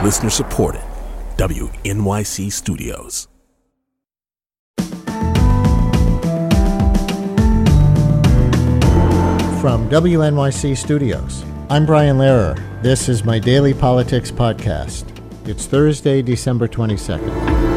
Listener supported. WNYC Studios. From WNYC Studios, I'm Brian Lehrer. This is my daily politics podcast. It's Thursday, December 22nd.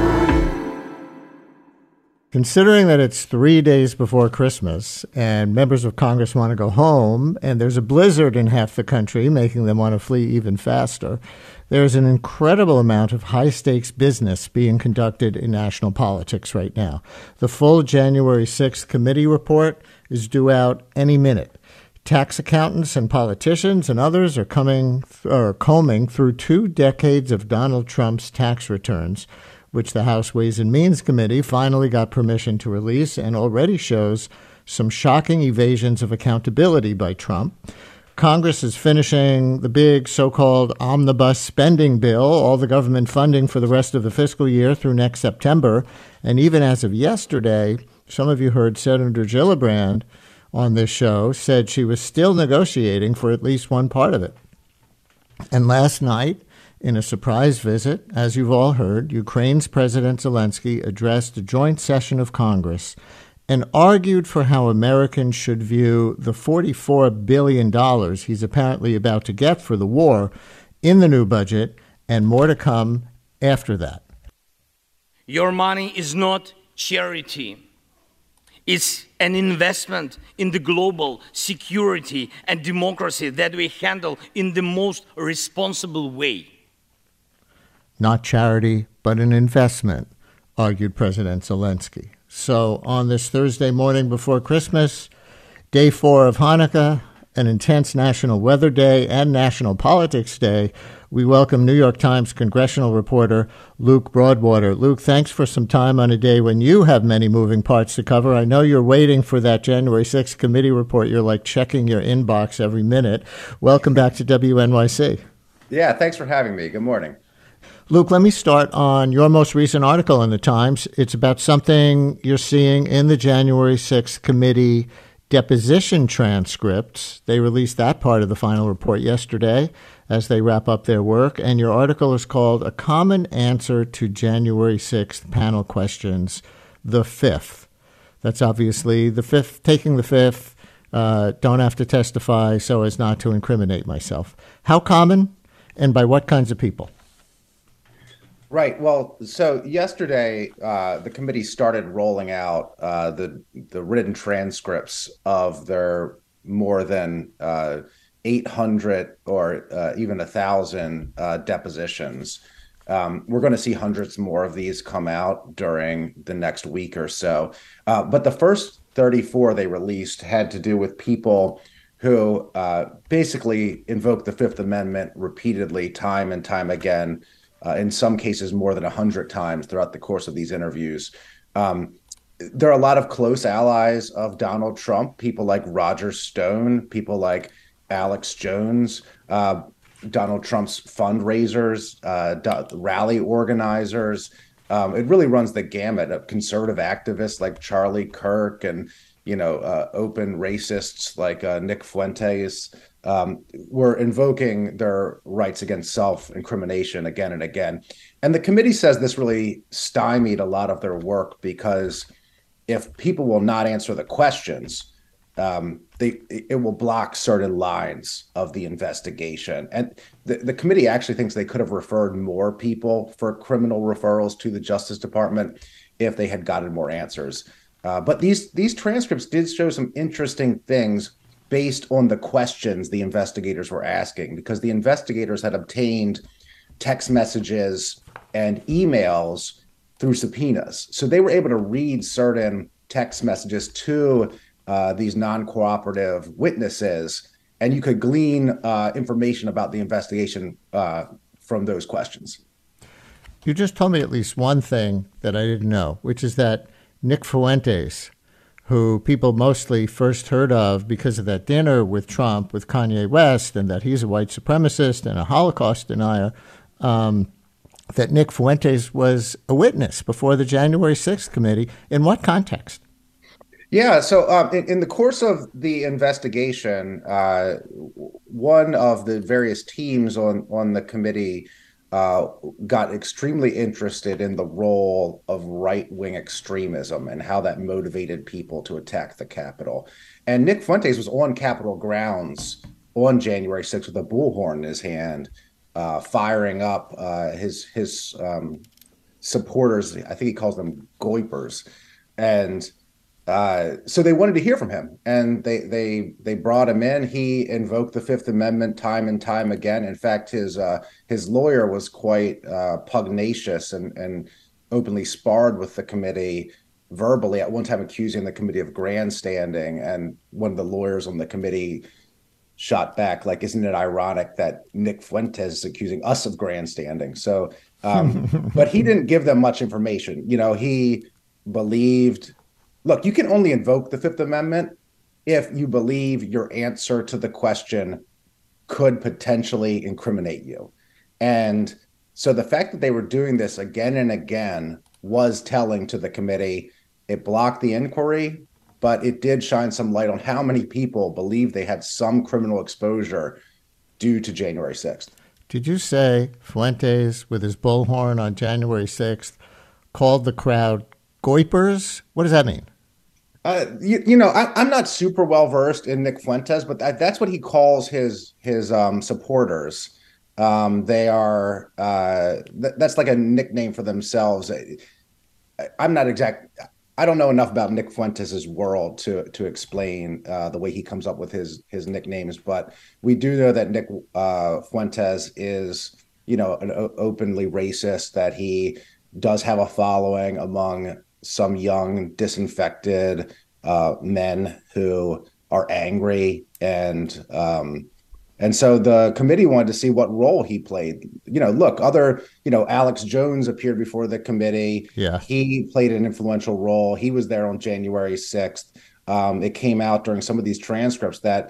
Considering that it's 3 days before Christmas and members of Congress want to go home and there's a blizzard in half the country making them want to flee even faster, there's an incredible amount of high-stakes business being conducted in national politics right now. The full January 6th committee report is due out any minute. Tax accountants and politicians and others are combing through 2 decades of Donald Trump's tax returns, which the House Ways and Means Committee finally got permission to release and already shows some shocking evasions of accountability by Trump. Congress is finishing the big so-called omnibus spending bill, all the government funding for the rest of the fiscal year through next September. And even as of yesterday, some of you heard Senator Gillibrand on this show said she was still negotiating for at least one part of it. And last night, in a surprise visit, as you've all heard, Ukraine's President Zelensky addressed a joint session of Congress and argued for how Americans should view the $44 billion he's apparently about to get for the war in the new budget, and more to come after that. Your money is not charity. It's an investment in the global security and democracy that we handle in the most responsible way. Not charity, but an investment, argued President Zelensky. So on this Thursday morning before Christmas, day 4 of Hanukkah, an intense National Weather Day and National Politics Day, we welcome New York Times congressional reporter Luke Broadwater. Luke, thanks for some time on a day when you have many moving parts to cover. I know you're waiting for that January 6th committee report. You're like checking your inbox every minute. Welcome back to WNYC. Yeah, thanks for having me. Good morning. Luke, let me start on your most recent article in the Times. It's about something you're seeing in the January 6th committee deposition transcripts. They released that part of the final report yesterday as they wrap up their work. And your article is called A Common Answer to January 6th Panel Questions, the Fifth. That's obviously the fifth, taking the fifth, don't have to testify so as not to incriminate myself. How common and by what kinds of people? Right. Well, so yesterday, the committee started rolling out the written transcripts of their more than 800 or even 1,000 depositions. We're going to see hundreds more of these come out during the next week or so. But the first 34 they released had to do with people who basically invoked the Fifth Amendment repeatedly, time and time again. In some cases, more than 100 times throughout the course of these interviews. There are a lot of close allies of Donald Trump, people like Roger Stone, people like Alex Jones, Donald Trump's fundraisers, rally organizers. It really runs the gamut of conservative activists like Charlie Kirk and, open racists like Nick Fuentes. Were invoking their rights against self-incrimination again and again. And the committee says this really stymied a lot of their work because if people will not answer the questions, it will block certain lines of the investigation. And the committee actually thinks they could have referred more people for criminal referrals to the Justice Department if they had gotten more answers. But these transcripts did show some interesting things based on the questions the investigators were asking, because the investigators had obtained text messages and emails through subpoenas. So they were able to read certain text messages to these non-cooperative witnesses, and you could glean information about the investigation from those questions. You just told me at least one thing that I didn't know, which is that Nick Fuentes, who people mostly first heard of because of that dinner with Trump with Kanye West, and that he's a white supremacist and a Holocaust denier, that Nick Fuentes was a witness before the January 6th committee. In what context? Yeah, so in the course of the investigation, one of the various teams on the committee uh, got extremely interested in the role of right-wing extremism and how that motivated people to attack the Capitol. And Nick Fuentes was on Capitol grounds on January 6th with a bullhorn in his hand, firing up his supporters. I think he calls them goipers, and so they wanted to hear from him, and they brought him in. He invoked the Fifth Amendment time and time again. In fact, his lawyer was quite pugnacious and openly sparred with the committee verbally, at one time accusing the committee of grandstanding. And one of the lawyers on the committee shot back, like, "Isn't it ironic that Nick Fuentes is accusing us of grandstanding?" So, but he didn't give them much information. He believed. Look, you can only invoke the Fifth Amendment if you believe your answer to the question could potentially incriminate you. And so the fact that they were doing this again and again was telling to the committee. It blocked the inquiry, but it did shine some light on how many people believe they had some criminal exposure due to January 6th. Did you say Fuentes, with his bullhorn on January 6th, called the crowd goipers? What does that mean? I'm not super well versed in Nick Fuentes, but that's what he calls his supporters. They are that's like a nickname for themselves. I'm not exact. I don't know enough about Nick Fuentes' world to explain the way he comes up with his nicknames, but we do know that Nick Fuentes is, an openly racist, that he does have a following among some young, disinfected men who are angry, and so the committee wanted to see what role he played. Look, Alex Jones appeared before the committee. Yeah, he played an influential role. He was there on January 6th. It came out during some of these transcripts that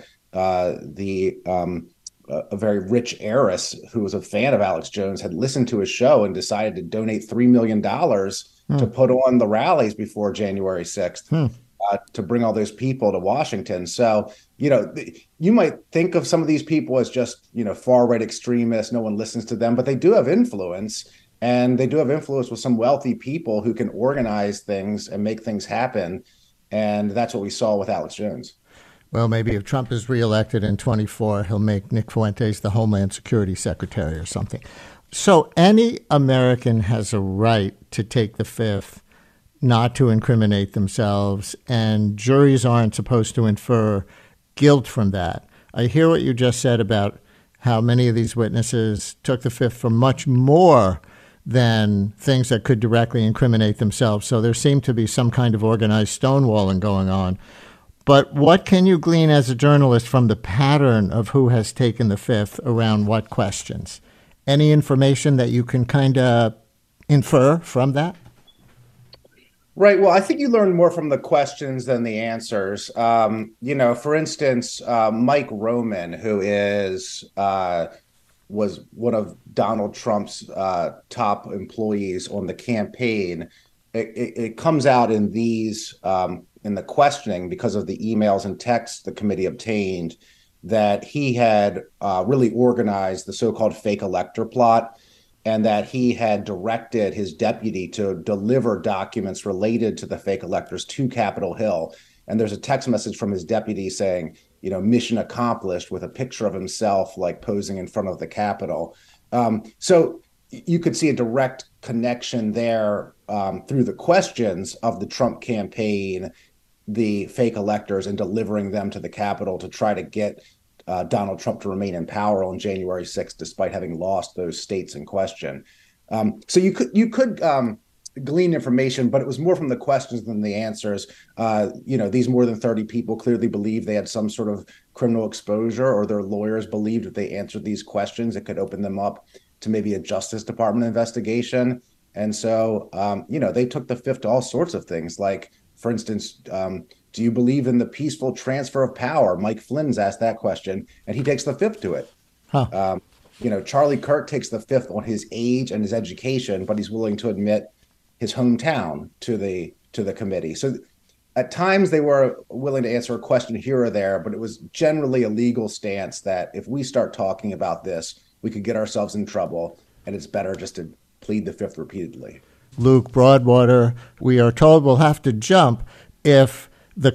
a very rich heiress who was a fan of Alex Jones had listened to his show and decided to donate $3 million to put on the rallies before January 6th to bring all those people to Washington. So, you might think of some of these people as just, far-right extremists. No one listens to them, but they do have influence, and they do have influence with some wealthy people who can organize things and make things happen. And that's what we saw with Alex Jones. Well, maybe if Trump is reelected in 24, he'll make Nick Fuentes the Homeland Security Secretary or something. So any American has a right to take the Fifth, not to incriminate themselves, and juries aren't supposed to infer guilt from that. I hear what you just said about how many of these witnesses took the Fifth for much more than things that could directly incriminate themselves. So there seemed to be some kind of organized stonewalling going on. But what can you glean as a journalist from the pattern of who has taken the Fifth around what questions? Any information that you can kind of infer from that? Right. Well, I think you learn more from the questions than the answers. For instance, Mike Roman, who was one of Donald Trump's top employees on the campaign. It comes out in in the questioning, because of the emails and texts the committee obtained, that he had really organized the so-called fake elector plot, and that he had directed his deputy to deliver documents related to the fake electors to Capitol Hill. And there's a text message from his deputy saying, mission accomplished, with a picture of himself like posing in front of the Capitol. So you could see a direct connection there through the questions of the Trump campaign, the fake electors, and delivering them to the Capitol to try to get Donald Trump to remain in power on January 6th, despite having lost those states in question. So you could glean information, but it was more from the questions than the answers. These more than 30 people clearly believe they had some sort of criminal exposure, or their lawyers believed if they answered these questions, it could open them up to maybe a Justice Department investigation. And so, they took the Fifth to all sorts of things. Like, for instance, do you believe in the peaceful transfer of power? Mike Flynn's asked that question, and he takes the Fifth to it. Charlie Kirk takes the Fifth on his age and his education, but he's willing to admit his hometown to the committee. So at times they were willing to answer a question here or there, but it was generally a legal stance that if we start talking about this, we could get ourselves in trouble. and it's better just to plead the fifth repeatedly. Luke Broadwater, we are told we'll have to jump if the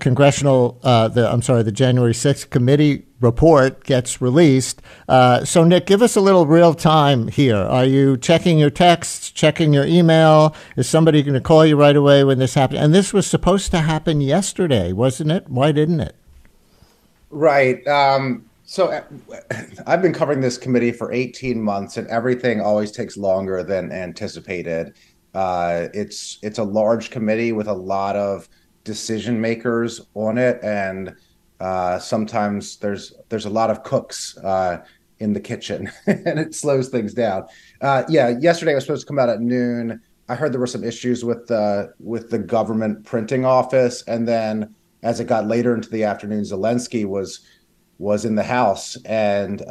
the January 6th committee report gets released. So, Nick, give us a little real time here. Are you checking your texts, checking your email? Is somebody going to call you right away when this happens? And this was supposed to happen yesterday, wasn't it? Why didn't it? Right. So I've been covering this committee for 18 months, and everything always takes longer than anticipated. It's a large committee with a lot of decision makers on it, and sometimes there's a lot of cooks in the kitchen, and it slows things down. Yesterday it was supposed to come out at noon. I heard there were some issues with the government printing office, and then as it got later into the afternoon, Zelensky was in the House, and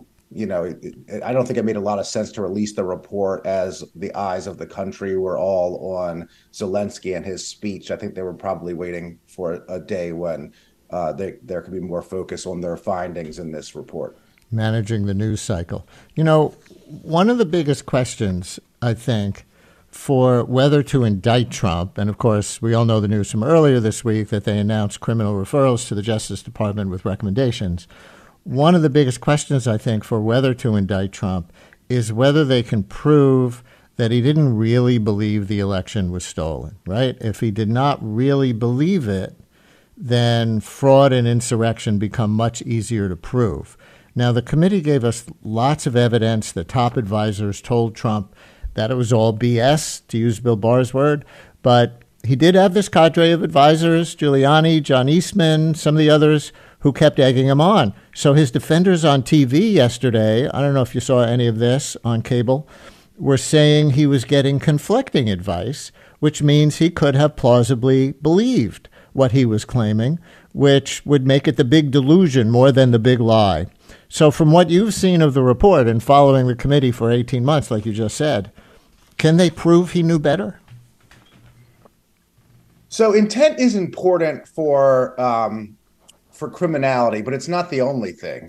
I don't think it made a lot of sense to release the report as the eyes of the country were all on Zelensky and his speech. I think they were probably waiting for a day when there could be more focus on their findings in this report. Managing the news cycle. One of the biggest questions, I think, for whether to indict Trump, and of course, we all know the news from earlier this week that they announced criminal referrals to the Justice Department with recommendations. One of the biggest questions, I think, for whether to indict Trump is whether they can prove that he didn't really believe the election was stolen, right? If he did not really believe it, then fraud and insurrection become much easier to prove. Now, the committee gave us lots of evidence. The top advisors told Trump that it was all BS, to use Bill Barr's word, but he did have this cadre of advisors, Giuliani, John Eastman, some of the others, who kept egging him on. So his defenders on TV yesterday, I don't know if you saw any of this on cable, were saying he was getting conflicting advice, which means he could have plausibly believed what he was claiming, which would make it the big delusion more than the big lie. So from what you've seen of the report and following the committee for 18 months, like you just said, can they prove he knew better? So intent is important for criminality, but it's not the only thing.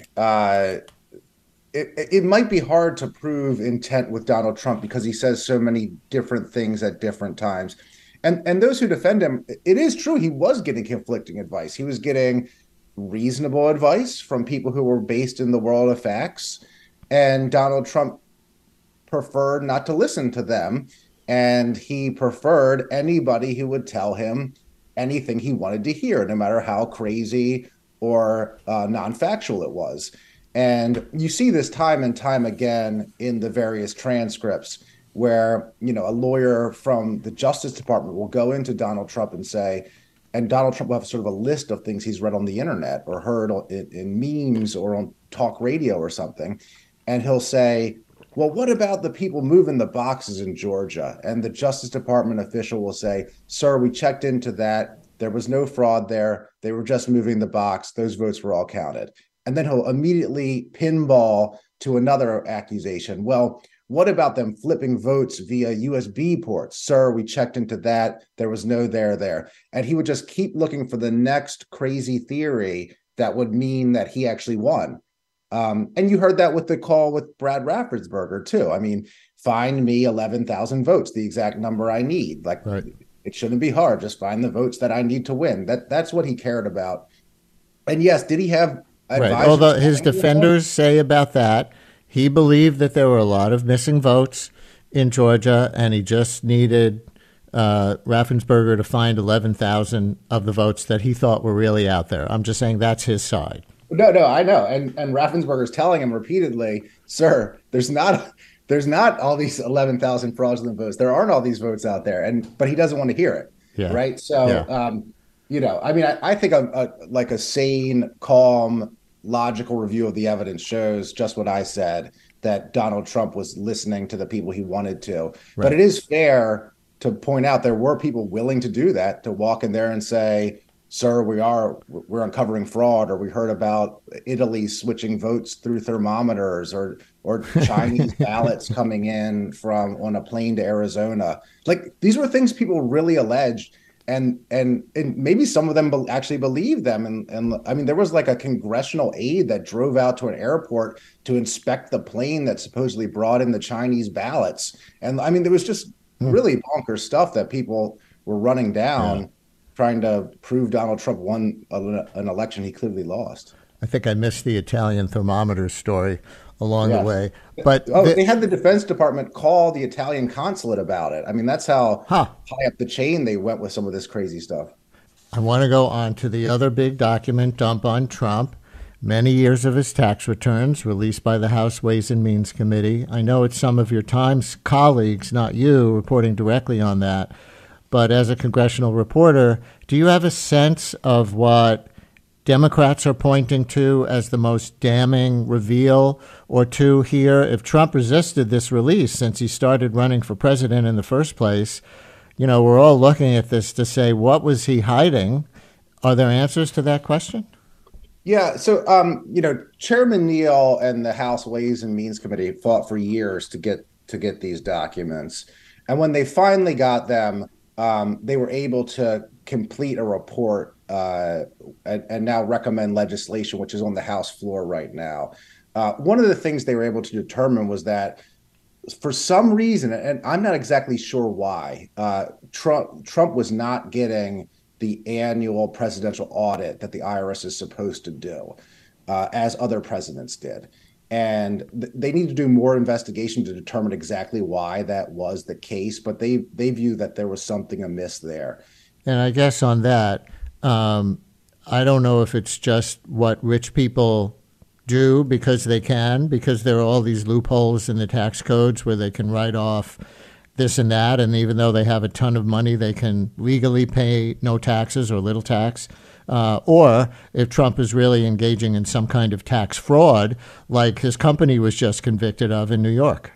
It might be hard to prove intent with Donald Trump because he says so many different things at different times. And those who defend him, it is true he was getting conflicting advice. He was getting reasonable advice from people who were based in the world of facts, and Donald Trump preferred not to listen to them, and he preferred anybody who would tell him anything he wanted to hear, no matter how crazy or non-factual it was. And you see this time and time again in the various transcripts where, a lawyer from the Justice Department will go into Donald Trump and say, and Donald Trump will have sort of a list of things he's read on the internet or heard in memes or on talk radio or something. And he'll say, well, what about the people moving the boxes in Georgia? And the Justice Department official will say, sir, we checked into that. There was no fraud there. They were just moving the box. Those votes were all counted. And then he'll immediately pinball to another accusation. Well, what about them flipping votes via USB ports? Sir, we checked into that. There was no there. And he would just keep looking for the next crazy theory that would mean that he actually won. And you heard that with the call with Brad Raffensperger, too. I mean, find me 11,000 votes, the exact number I need. Like, right. It shouldn't be hard. Just find the votes that I need to win. That's what he cared about. And yes, did he have advisors? Right. Although his defenders say about that, he believed that there were a lot of missing votes in Georgia, and he just needed Raffensperger to find 11,000 of the votes that he thought were really out there. I'm just saying that's his side. No, I know. And Raffensperger's telling him repeatedly, sir, there's not all these 11,000 fraudulent votes. There aren't all these votes out there. But he doesn't want to hear it. Yeah. Right. So, yeah. I think a sane, calm, logical review of the evidence shows just what I said, that Donald Trump was listening to the people he wanted to. Right. But it is fair to point out there were people willing to do that, to walk in there and say, sir, we're uncovering fraud, or we heard about Italy switching votes through thermometers, or Chinese ballots coming in on a plane to Arizona. Like, these were things people really alleged. and maybe some of them actually believe them. And I mean, there was like a congressional aide that drove out to an airport to inspect the plane that supposedly brought in the Chinese ballots. And I mean, there was just really bonkers stuff that people were running down, trying to prove Donald Trump won an election he clearly lost. I think I missed the Italian thermometer story along the way. But they had the Defense Department call the Italian consulate about it. I mean, that's how high up the chain they went with some of this crazy stuff. I want to go on to the other big document dump on Trump. Many years of his tax returns released by the House Ways and Means Committee. I know it's some of your Times colleagues, not you, reporting directly on that. But as a congressional reporter, do you have a sense of what Democrats are pointing to as the most damning reveal or two here? If Trump resisted this release since he started running for president in the first place, you know, we're all looking at this to say, what was he hiding? Are there answers to that question? Yeah. So, you know, Chairman Neal and the House Ways and Means Committee fought for years to get these documents. And when they finally got them, they were able to complete a report and now recommend legislation, which is on the House floor right now. One of the things they were able to determine was that for some reason, and I'm not exactly sure why, Trump was not getting the annual presidential audit that the IRS is supposed to do, as other presidents did. And they need to do more investigation to determine exactly why that was the case. But they view that there was something amiss there. And I guess on that, I don't know if it's just what rich people do because they can, because there are all these loopholes in the tax codes where they can write off this and that. And even though they have a ton of money, they can legally pay no taxes or little tax. Or if Trump is really engaging in some kind of tax fraud, like his company was just convicted of in New York.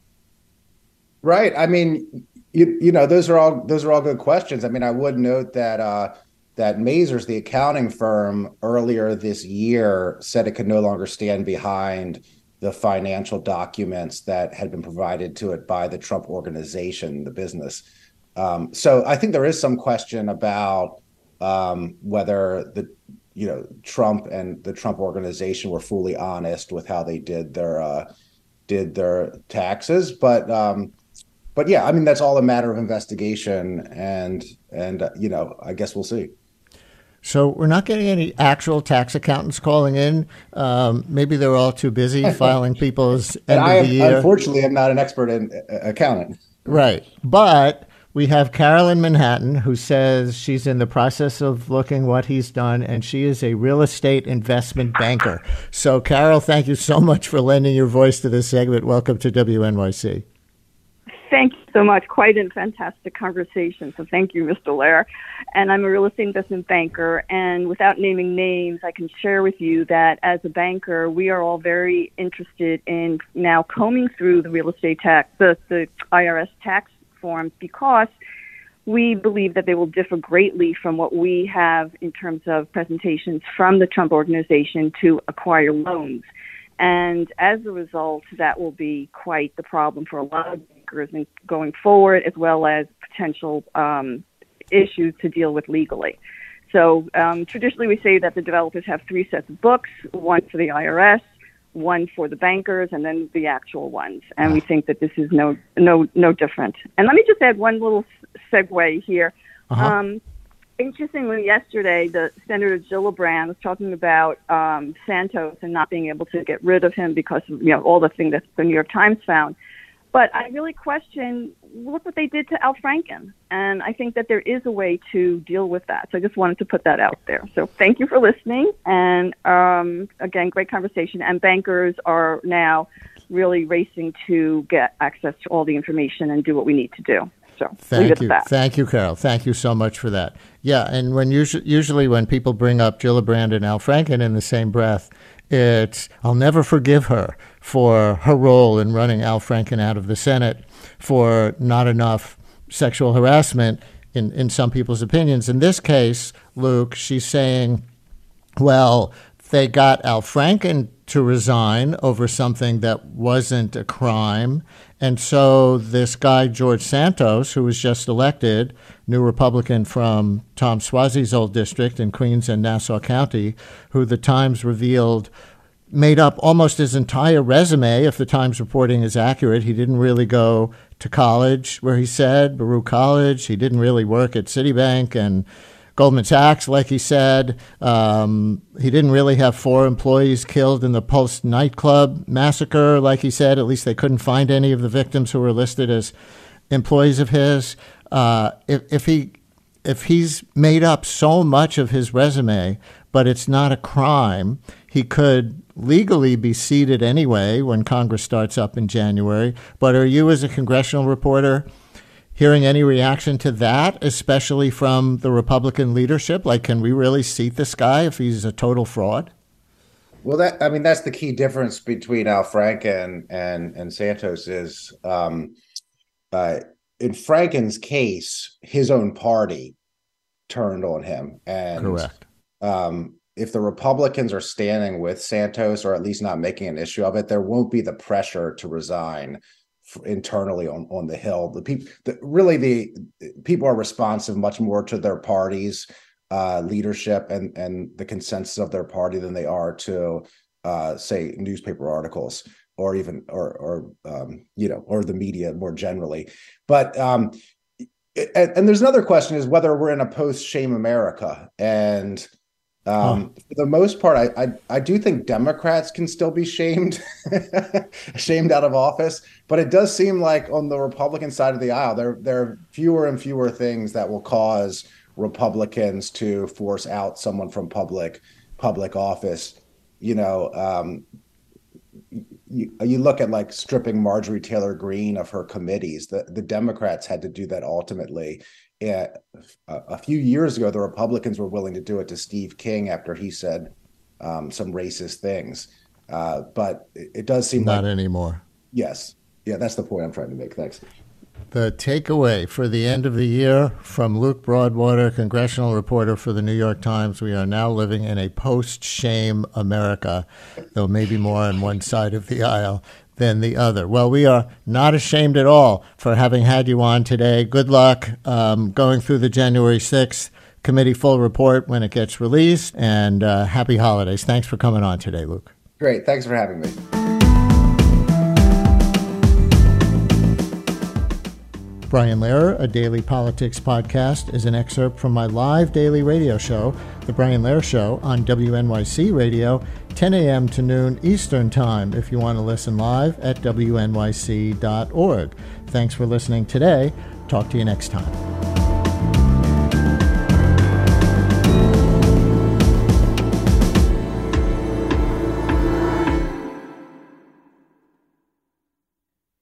Right. I mean, you know, those are all good questions. I mean, I would note that that Mazars, the accounting firm, earlier this year said it could no longer stand behind the financial documents that had been provided to it by the Trump organization, the business. So I think there is some question about whether Trump and the Trump organization were fully honest with how they did their taxes, but yeah, I mean, that's all a matter of investigation, and you know, I guess we'll see. So we're not getting any actual tax accountants calling in. Maybe they're all too busy filing people's end of the year. Unfortunately, I'm not an expert in accounting. Right. But we have Carol in Manhattan who says she's in the process of looking what he's done, and she is a real estate investment banker. So, Carol, thank you so much for lending your voice to this segment. Welcome to WNYC. Thank you so much. Quite a fantastic conversation. So thank you, Mr. Lair. And I'm a real estate investment banker. And without naming names, I can share with you that as a banker, we are all very interested in now combing through the real estate tax, the IRS tax forms, because we believe that they will differ greatly from what we have in terms of presentations from the Trump organization to acquire loans. And as a result, that will be quite the problem for a lot of bankers going forward, as well as potential issues to deal with legally. So traditionally, we say that the developers have three sets of books, one for the IRS, one for the bankers, and then the actual ones. And we think that this is no different. And let me just add one little segue here. Interestingly, yesterday, the Senator Gillibrand was talking about Santos and not being able to get rid of him because of all the things that the New York Times found. But I really question, look what they did to Al Franken. And I think that there is a way to deal with that. So I just wanted to put that out there. So thank you for listening. And again, great conversation. And bankers are now really racing to get access to all the information and do what we need to do. So thank you. Thank you, Carol. Thank you so much for that. Yeah, and when usually when people bring up Gillibrand and Al Franken in the same breath, it's, I'll never forgive her for her role in running Al Franken out of the Senate for not enough sexual harassment in some people's opinions. In this case, Luke, she's saying, well, They got Al Franken to resign over something that wasn't a crime. And so this guy, George Santos, who was just elected, new Republican from Tom Suozzi's old district in Queens and Nassau County, who the Times revealed made up almost his entire resume, if the Times reporting is accurate. He didn't really go to college, where he said, Baruch College. He didn't really work at Citibank and Goldman Sachs, like he said. He didn't really have 4 employees killed in the Pulse nightclub massacre, like he said. At least they couldn't find any of the victims who were listed as employees of his. If he's made up so much of his resume, but it's not a crime, he could legally be seated anyway when Congress starts up in January. But are you, as a congressional reporter, hearing any reaction to that, especially from the Republican leadership? Like, can we really seat this guy if he's a total fraud? Well, that's the key difference between Al Franken and Santos is, in Franken's case, his own party turned on him. And correct. If the Republicans are standing with Santos, or at least not making an issue of it, there won't be the pressure to resign internally on the Hill. The people are responsive much more to their party's leadership and the consensus of their party than they are to say newspaper articles or even or the media more generally. But and there's another question, is whether we're in a post-shame America. And for the most part, I do think Democrats can still be shamed out of office, but it does seem like on the Republican side of the aisle, there are fewer and fewer things that will cause Republicans to force out someone from public office. You look at like stripping Marjorie Taylor Greene of her committees. The Democrats had to do that ultimately. A few years ago, the Republicans were willing to do it to Steve King after he said some racist things. But it does seem not anymore. Yes. Yeah, that's the point I'm trying to make. Thanks. The takeaway for the end of the year from Luke Broadwater, congressional reporter for the New York Times: we are now living in a post-shame America, though maybe more on one side of the aisle than the other. Well, we are not ashamed at all for having had you on today. Good luck going through the January 6th committee full report when it gets released, and happy holidays. Thanks for coming on today, Luke. Great. Thanks for having me. Brian Lehrer, a daily politics podcast, is an excerpt from my live daily radio show, The Brian Lehrer Show, on WNYC Radio, 10 a.m. to noon Eastern Time, if you want to listen live at WNYC.org. Thanks for listening today. Talk to you next time.